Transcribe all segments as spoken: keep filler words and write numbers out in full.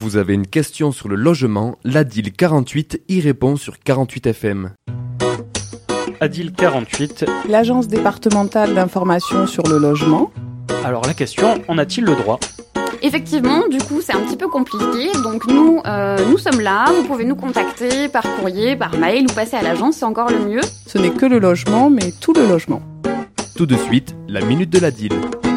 Vous avez une question sur le logement, l'Adil quarante-huit y répond sur quarante-huit F M. Adil quarante-huit. L'agence départementale d'information sur le logement. Alors la question, en a-t-il le droit ? Effectivement, du coup, c'est un petit peu compliqué. Donc nous, euh, nous sommes là. Vous pouvez nous contacter par courrier, par mail ou passer à l'agence, c'est encore le mieux. Ce n'est que le logement, mais tout le logement. Tout de suite, la minute de l'Adil.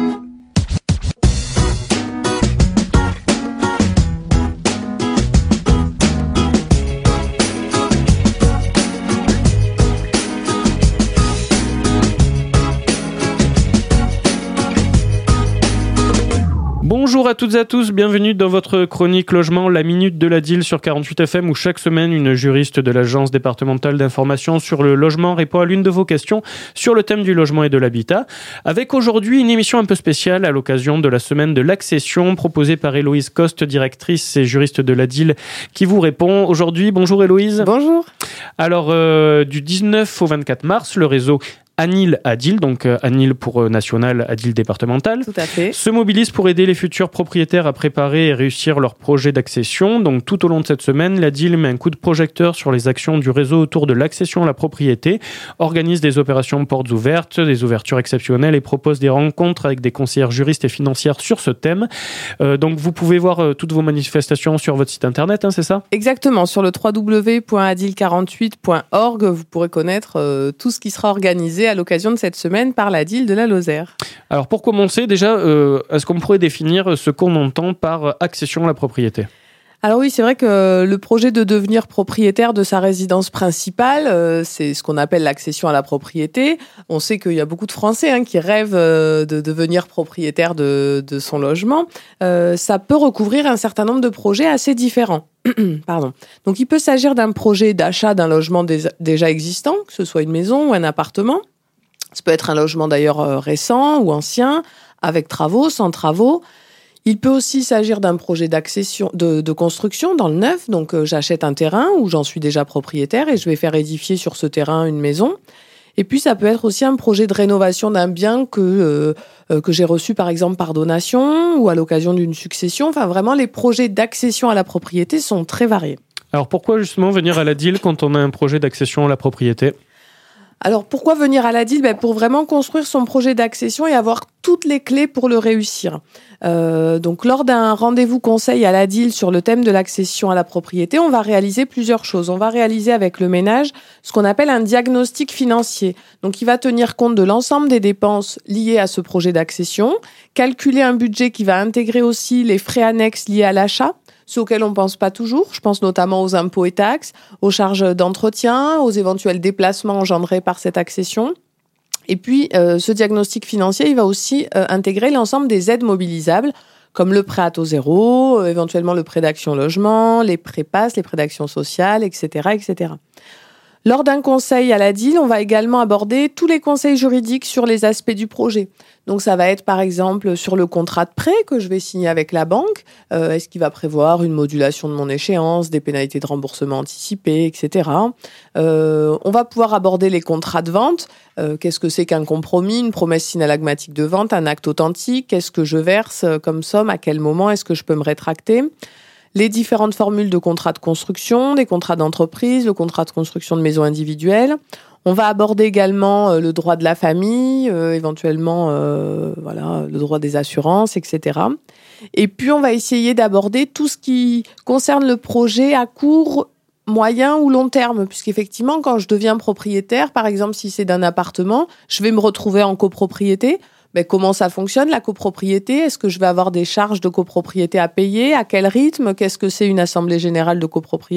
Bonjour à toutes et à tous, bienvenue dans votre chronique logement, la minute de l'Adil sur quarante-huit F M où chaque semaine une juriste de l'agence départementale d'information sur le logement répond à l'une de vos questions sur le thème du logement et de l'habitat. Avec aujourd'hui une émission un peu spéciale à l'occasion de la semaine de l'accession proposée par Héloïse Coste, directrice et juriste de l'Adil qui vous répond aujourd'hui. Bonjour Héloïse. Bonjour. Alors euh, du dix-neuf au vingt-quatre mars, le réseau Anil Adil, donc euh, Anil pour euh, national, Adil départemental, Tout à fait. se mobilise pour aider les futurs propriétaires à préparer et réussir leur projet d'accession. Donc tout au long de cette semaine, l'Adil met un coup de projecteur sur les actions du réseau autour de l'accession à la propriété, organise des opérations portes ouvertes, des ouvertures exceptionnelles et propose des rencontres avec des conseillères juristes et financières sur ce thème. Euh, donc vous pouvez voir euh, toutes vos manifestations sur votre site internet, hein, c'est ça ? Exactement, sur le w w w point adil quarante-huit point org, vous pourrez connaître euh, tout ce qui sera organisé à l'occasion de cette semaine par l'Adil de la Lozère. Alors pour commencer, déjà, euh, est-ce qu'on pourrait définir ce qu'on entend par accession à la propriété ? Alors oui, c'est vrai que le projet de devenir propriétaire de sa résidence principale, euh, c'est ce qu'on appelle l'accession à la propriété. On sait qu'il y a beaucoup de Français hein, qui rêvent euh, de devenir propriétaire de, de son logement. Euh, ça peut recouvrir un certain nombre de projets assez différents. Pardon. Donc il peut s'agir d'un projet d'achat d'un logement dé- déjà existant, que ce soit une maison ou un appartement. Ça peut être un logement d'ailleurs euh, récent ou ancien, avec travaux, sans travaux. Il peut aussi s'agir d'un projet d'accession, de, de construction dans le neuf. Donc, euh, j'achète un terrain où j'en suis déjà propriétaire et je vais faire édifier sur ce terrain une maison. Et puis, ça peut être aussi un projet de rénovation d'un bien que, euh, euh, que j'ai reçu, par exemple, par donation ou à l'occasion d'une succession. Enfin, vraiment, les projets d'accession à la propriété sont très variés. Alors, pourquoi justement venir à l'Adil quand on a un projet d'accession à la propriété ? Alors, pourquoi venir à l'Adil ? Ben, pour vraiment construire son projet d'accession et avoir toutes les clés pour le réussir. Euh, donc, lors d'un rendez-vous conseil à l'Adil sur le thème de l'accession à la propriété, on va réaliser plusieurs choses. On va réaliser avec le ménage ce qu'on appelle un diagnostic financier. Donc, il va tenir compte de l'ensemble des dépenses liées à ce projet d'accession, calculer un budget qui va intégrer aussi les frais annexes liés à l'achat, ceux auxquels on ne pense pas toujours. Je pense notamment aux impôts et taxes, aux charges d'entretien, aux éventuels déplacements engendrés par cette accession. Et puis, euh, ce diagnostic financier, il va aussi euh, intégrer l'ensemble des aides mobilisables, comme le prêt à taux zéro, euh, éventuellement le prêt d'action logement, les prêts PASS, les prêts d'action sociale, et cetera, et cetera. Lors d'un conseil à l'Adil, on va également aborder tous les conseils juridiques sur les aspects du projet. Donc ça va être par exemple sur le contrat de prêt que je vais signer avec la banque. Euh, est-ce qu'il va prévoir une modulation de mon échéance, des pénalités de remboursement anticipé, et cetera. Euh, on va pouvoir aborder les contrats de vente. Euh, qu'est-ce que c'est qu'un compromis, une promesse synallagmatique de vente, un acte authentique ? Qu'est-ce que je verse comme somme ? À quel moment est-ce que je peux me rétracter ? Les différentes formules de contrats de construction, des contrats d'entreprise, le contrat de construction de maison individuelle. On va aborder également euh, le droit de la famille, euh, éventuellement euh, voilà, le droit des assurances, et cetera. Et puis, on va essayer d'aborder tout ce qui concerne le projet à court, moyen ou long terme, puisqu'effectivement, quand je deviens propriétaire, par exemple, si c'est d'un appartement, je vais me retrouver en copropriété. Mais comment ça fonctionne, la copropriété ? Est-ce que je vais avoir des charges de copropriété à payer ? À quel rythme ? Qu'est-ce que c'est une assemblée générale de copropriétaires ?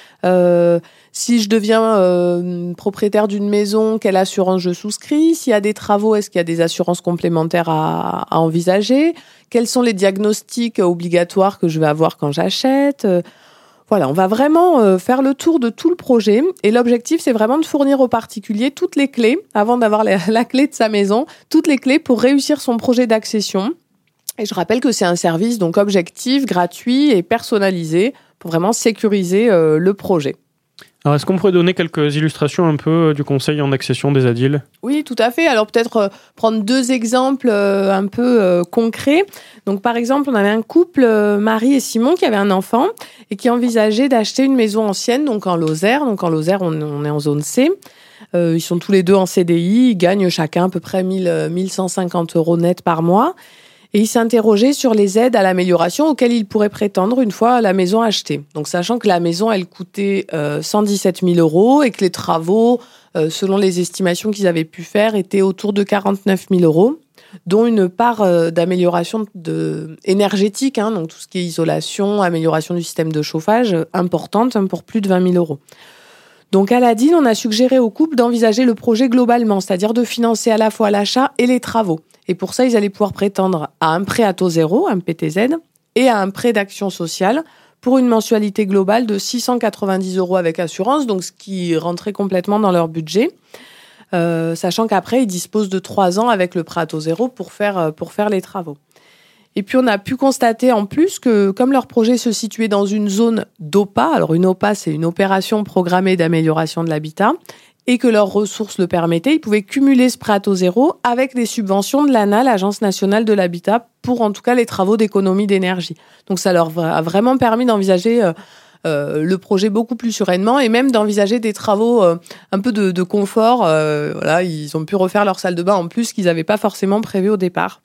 euh, Si je deviens euh, propriétaire d'une maison, quelle assurance je souscris ? S'il y a des travaux, est-ce qu'il y a des assurances complémentaires à, à envisager ? Quels sont les diagnostics obligatoires que je vais avoir quand j'achète ? Voilà, on va vraiment euh, faire le tour de tout le projet et l'objectif, c'est vraiment de fournir aux particuliers toutes les clés, avant d'avoir la, la clé de sa maison, toutes les clés pour réussir son projet d'accession. Et je rappelle que c'est un service donc objectif, gratuit et personnalisé pour vraiment sécuriser euh, le projet. Alors, est-ce qu'on pourrait donner quelques illustrations un peu du conseil en accession des A D I L ? Oui, tout à fait. Alors peut-être euh, prendre deux exemples euh, un peu euh, concrets. Donc par exemple, on avait un couple, euh, Marie et Simon, qui avaient un enfant et qui envisageaient d'acheter une maison ancienne, donc en Lozère. Donc en Lozère, on, on est en zone C. Euh, ils sont tous les deux en C D I. Ils gagnent chacun à peu près mille, mille cent cinquante euros net par mois. Et ils s'interrogeaient sur les aides à l'amélioration auxquelles ils pourraient prétendre une fois la maison achetée. Donc, sachant que la maison, elle coûtait euh, cent dix-sept mille euros et que les travaux, euh, selon les estimations qu'ils avaient pu faire, étaient autour de quarante-neuf mille euros, dont une part euh, d'amélioration de, énergétique, hein, donc tout ce qui est isolation, amélioration du système de chauffage, euh, importante, hein, pour plus de vingt mille euros. Donc, à la D I L, on a suggéré au couple d'envisager le projet globalement, c'est-à-dire de financer à la fois l'achat et les travaux. Et pour ça, ils allaient pouvoir prétendre à un prêt à taux zéro, un P T Z, et à un prêt d'action sociale pour une mensualité globale de six cent quatre-vingt-dix euros avec assurance, donc ce qui rentrait complètement dans leur budget, euh, sachant qu'après, ils disposent de trois ans avec le prêt à taux zéro pour faire, pour faire les travaux. Et puis, on a pu constater en plus que, comme leur projet se situait dans une zone d'O P A, alors une O P A, c'est une opération programmée d'amélioration de l'habitat, et que leurs ressources le permettaient, ils pouvaient cumuler ce prêt à taux zéro avec des subventions de l'A N A, l'Agence nationale de l'habitat, pour en tout cas les travaux d'économie d'énergie. Donc ça leur a vraiment permis d'envisager euh, euh, le projet beaucoup plus sereinement et même d'envisager des travaux euh, un peu de, de confort. Euh, voilà, ils ont pu refaire leur salle de bain en plus qu'ils n'avaient pas forcément prévu au départ.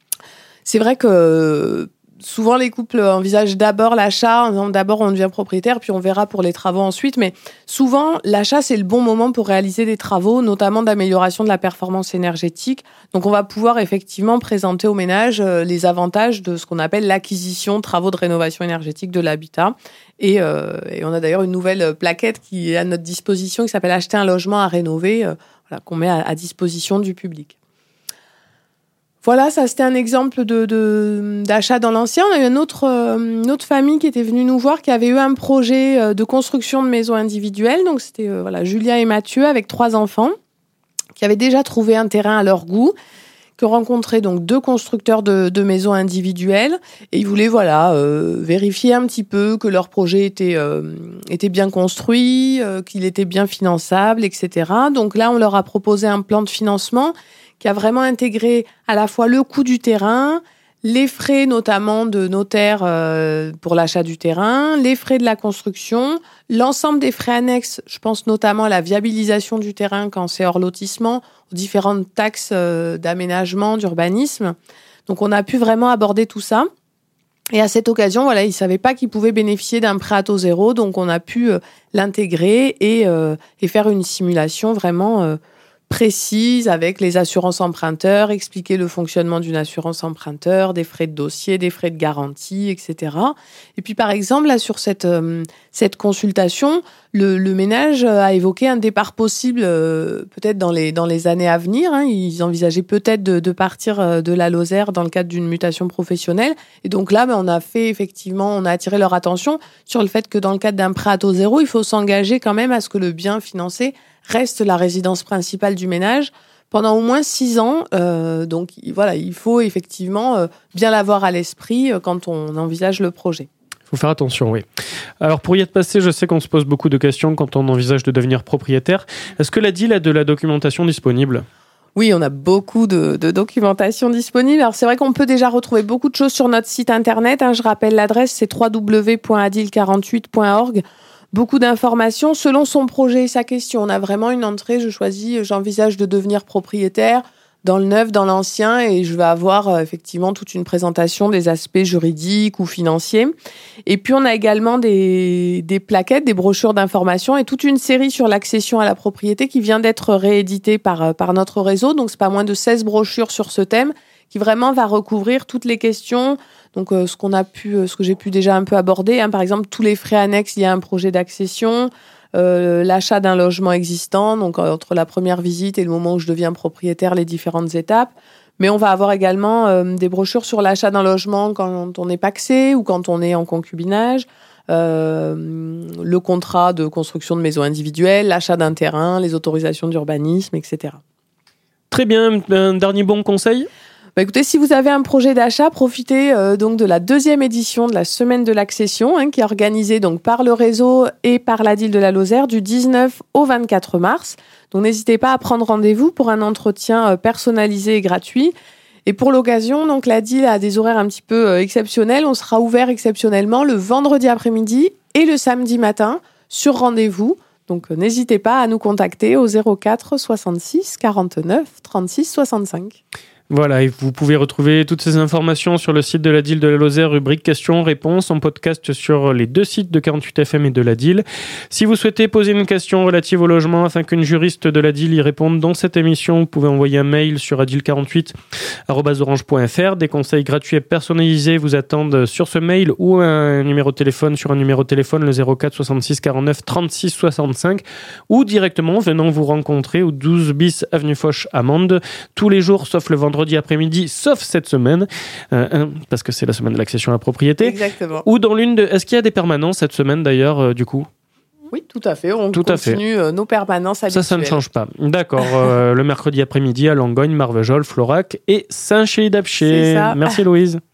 C'est vrai que souvent, les couples envisagent d'abord l'achat, en disant d'abord on devient propriétaire, puis on verra pour les travaux ensuite. Mais souvent, l'achat, c'est le bon moment pour réaliser des travaux, notamment d'amélioration de la performance énergétique. Donc, on va pouvoir effectivement présenter aux ménages les avantages de ce qu'on appelle l'acquisition, travaux de rénovation énergétique de l'habitat. Et, euh, et on a d'ailleurs une nouvelle plaquette qui est à notre disposition, qui s'appelle « Acheter un logement à rénover euh, », voilà, qu'on met à, à disposition du public. Voilà, ça c'était un exemple de, de, d'achat dans l'ancien. On a eu une autre, euh, une autre famille qui était venue nous voir, qui avait eu un projet euh, de construction de maisons individuelles. Donc c'était euh, voilà, Julien et Mathieu avec trois enfants, qui avaient déjà trouvé un terrain à leur goût, qui ont rencontré donc deux constructeurs de, de maisons individuelles. Et ils voulaient voilà, euh, vérifier un petit peu que leur projet était, euh, était bien construit, euh, qu'il était bien finançable, et cetera. Donc là, on leur a proposé un plan de financement qui a vraiment intégré à la fois le coût du terrain, les frais notamment de notaire euh, pour l'achat du terrain, les frais de la construction, l'ensemble des frais annexes, je pense notamment à la viabilisation du terrain quand c'est hors lotissement, aux différentes taxes euh, d'aménagement, d'urbanisme. Donc on a pu vraiment aborder tout ça. Et à cette occasion, voilà, ils ne savaient pas qu'ils pouvaient bénéficier d'un prêt à taux zéro, donc on a pu euh, l'intégrer et, euh, et faire une simulation vraiment euh, précise avec les assurances emprunteurs, expliquer le fonctionnement d'une assurance emprunteur, des frais de dossier, des frais de garantie, et cetera. Et puis, par exemple, là, sur cette, euh, cette consultation, le, le ménage a évoqué un départ possible euh, peut-être dans les, dans les années à venir. Hein. Ils envisageaient peut-être de, de partir de la Lozère dans le cadre d'une mutation professionnelle. Et donc là, ben, on a fait effectivement, on a attiré leur attention sur le fait que dans le cadre d'un prêt à taux zéro, il faut s'engager quand même à ce que le bien financé reste la résidence principale du ménage pendant au moins six ans. Euh, donc voilà, il faut effectivement euh, bien l'avoir à l'esprit euh, quand on envisage le projet. Il faut faire attention, oui. Alors pour y être passé, je sais qu'on se pose beaucoup de questions quand on envisage de devenir propriétaire. Est-ce que la D I L a de la documentation disponible ? Oui, on a beaucoup de, de documentation disponible. Alors c'est vrai qu'on peut déjà retrouver beaucoup de choses sur notre site internet. Hein. Je rappelle l'adresse, c'est w w w point a d i l quarante-huit point org. Beaucoup d'informations selon son projet et sa question. On a vraiment une entrée, je choisis, j'envisage de devenir propriétaire dans le neuf, dans l'ancien, et je vais avoir euh, effectivement toute une présentation des aspects juridiques ou financiers. Et puis on a également des, des plaquettes, des brochures d'information et toute une série sur l'accession à la propriété qui vient d'être rééditée par, par notre réseau. Donc c'est pas moins de seize brochures sur ce thème qui vraiment va recouvrir toutes les questions. Donc, euh, ce qu'on a pu, euh, ce que j'ai pu déjà un peu aborder, hein, par exemple, tous les frais annexes liés à un projet d'accession, euh, l'achat d'un logement existant, donc euh, entre la première visite et le moment où je deviens propriétaire, les différentes étapes. Mais on va avoir également euh, des brochures sur l'achat d'un logement quand on n'est pacsé ou quand on est en concubinage, euh, le contrat de construction de maison individuelle, l'achat d'un terrain, les autorisations d'urbanisme, et cetera. Très bien. Un dernier bon conseil ? Bah écoutez, si vous avez un projet d'achat, profitez euh, donc de la deuxième édition de la Semaine de l'accession, hein, qui est organisée donc par le réseau et par l'A D I L de la Lozère du dix-neuf au vingt-quatre mars. Donc n'hésitez pas à prendre rendez-vous pour un entretien euh, personnalisé et gratuit. Et pour l'occasion, donc l'A D I L a des horaires un petit peu euh, exceptionnels. On sera ouvert exceptionnellement le vendredi après-midi et le samedi matin sur rendez-vous. Donc euh, n'hésitez pas à nous contacter au zéro quatre soixante-six quarante-neuf trente-six soixante-cinq. Voilà, et vous pouvez retrouver toutes ces informations sur le site de l'A D I L de la Lozère, rubrique questions-réponses, en podcast sur les deux sites de quarante-huit F M et de l'A D I L. Si vous souhaitez poser une question relative au logement afin qu'une juriste de l'A D I L y réponde dans cette émission, vous pouvez envoyer un mail sur a d i l quarante-huit arobase orange point f r. Des conseils gratuits et personnalisés vous attendent sur ce mail ou un numéro de téléphone sur un numéro de téléphone, le zéro quatre soixante-six quarante-neuf trente-six soixante-cinq, ou directement venant vous rencontrer au douze bis avenue Foch à Mende, tous les jours sauf le vendredi après-midi, sauf cette semaine, euh, hein, parce que c'est la semaine de l'accession à la propriété. Exactement. Ou dans l'une de... Est-ce qu'il y a des permanences cette semaine d'ailleurs, euh, du coup ? Oui, tout à fait. On tout continue à fait. nos permanences habituelles. Ça, ça ne change pas. D'accord. euh, le mercredi après-midi à Langogne, Marvejols, Florac et Saint-Chély-d'Apcher. C'est ça. Merci Louise.